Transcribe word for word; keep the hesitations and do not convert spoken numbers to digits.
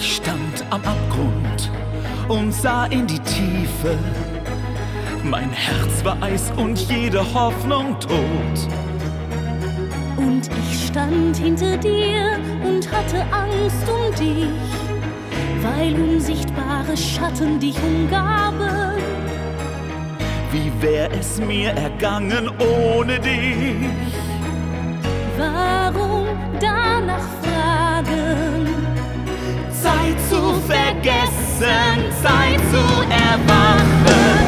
Ich stand am Abgrund und sah in die Tiefe. Mein Herz war Eis und jede Hoffnung tot. Und ich stand hinter dir und hatte Angst um dich, weil unsichtbare Schatten dich umgaben. Wie wär es mir ergangen ohne dich? Warum danach fragen? Zeit zu vergessen, Zeit zu erwachen.